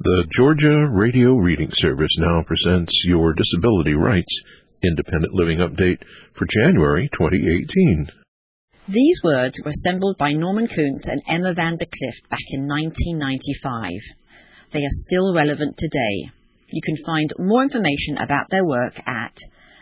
The Georgia Radio Reading Service now presents your Disability Rights Independent Living Update for January 2018. These words were assembled by Norman Kuntz and Emma van der Clift back in 1995. They are still relevant today. You can find more information about their work at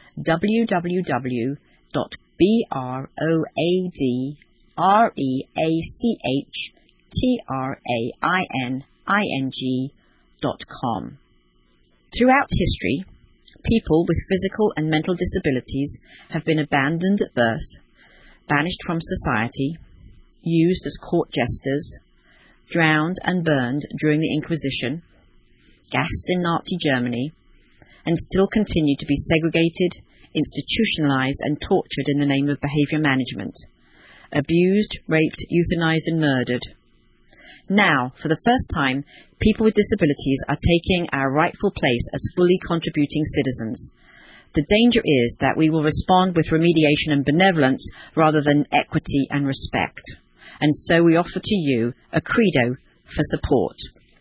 www.BROADREACHTRAINING.com. Throughout history, people with physical and mental disabilities have been abandoned at birth, banished from society, used as court jesters, drowned and burned during the Inquisition, gassed in Nazi Germany, and still continue to be segregated, institutionalized, and tortured in the name of behavior management, abused, raped, euthanized, and murdered. Now, for the first time, people with disabilities are taking our rightful place as fully contributing citizens. The danger is that we will respond with remediation and benevolence rather than equity and respect. And so we offer to you a credo for support.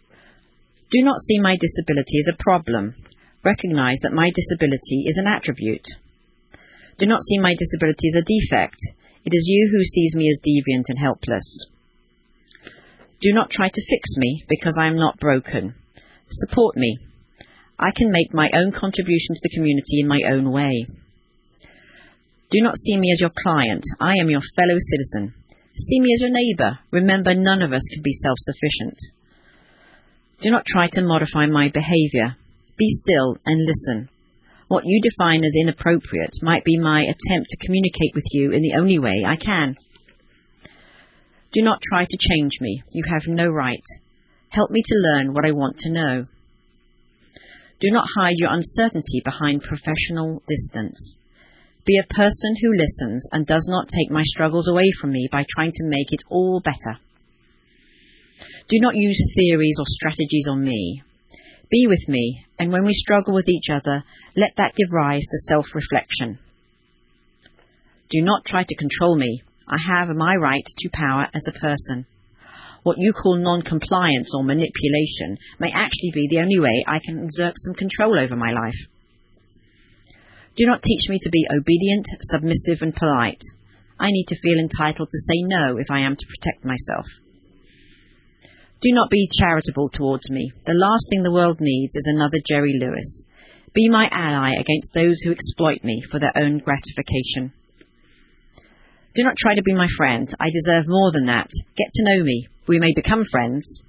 Do not see my disability as a problem. Recognize that my disability is an attribute. Do not see my disability as a defect. It is you who sees me as deviant and helpless. Do not try to fix me because I am not broken. Support me. I can make my own contribution to the community in my own way. Do not see me as your client. I am your fellow citizen. See me as your neighbor. Remember, none of us can be self-sufficient. Do not try to modify my behavior. Be still and listen. What you define as inappropriate might be my attempt to communicate with you in the only way I can. Do not try to change me. You have no right. Help me to learn what I want to know. Do not hide your uncertainty behind professional distance. Be a person who listens and does not take my struggles away from me by trying to make it all better. Do not use theories or strategies on me. Be with me, and when we struggle with each other, let that give rise to self-reflection. Do not try to control me. I have my right to power as a person. What you call non-compliance or manipulation may actually be the only way I can exert some control over my life. Do not teach me to be obedient, submissive, and polite. I need to feel entitled to say no if I am to protect myself. Do not be charitable towards me. The last thing the world needs is another Jerry Lewis. Be my ally against those who exploit me for their own gratification. Do not try to be my friend. I deserve more than that. Get to know me. We may become friends.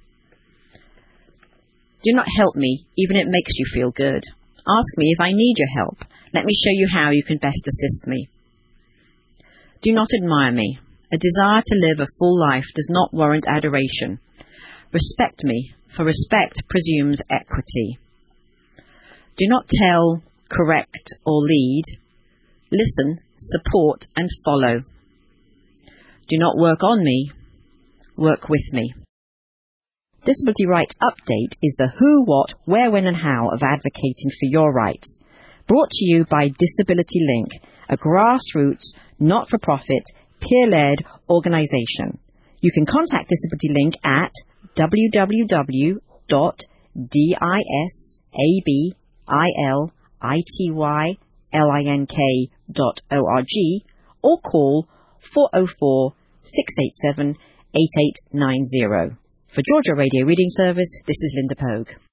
Do not help me, even if it makes you feel good. Ask me if I need your help. Let me show you how you can best assist me. Do not admire me. A desire to live a full life does not warrant adoration. Respect me, for respect presumes equity. Do not tell, correct, or lead. Listen, support, and follow. Do not work on me, work with me. Disability Rights Update is the who, what, where, when, and how of advocating for your rights. Brought to you by Disability Link, a grassroots, not-for-profit, peer-led organisation. You can contact Disability Link at www.disabilitlink.org or call 404-687-8890. For Georgia Radio Reading Service, this is Linda Pogue.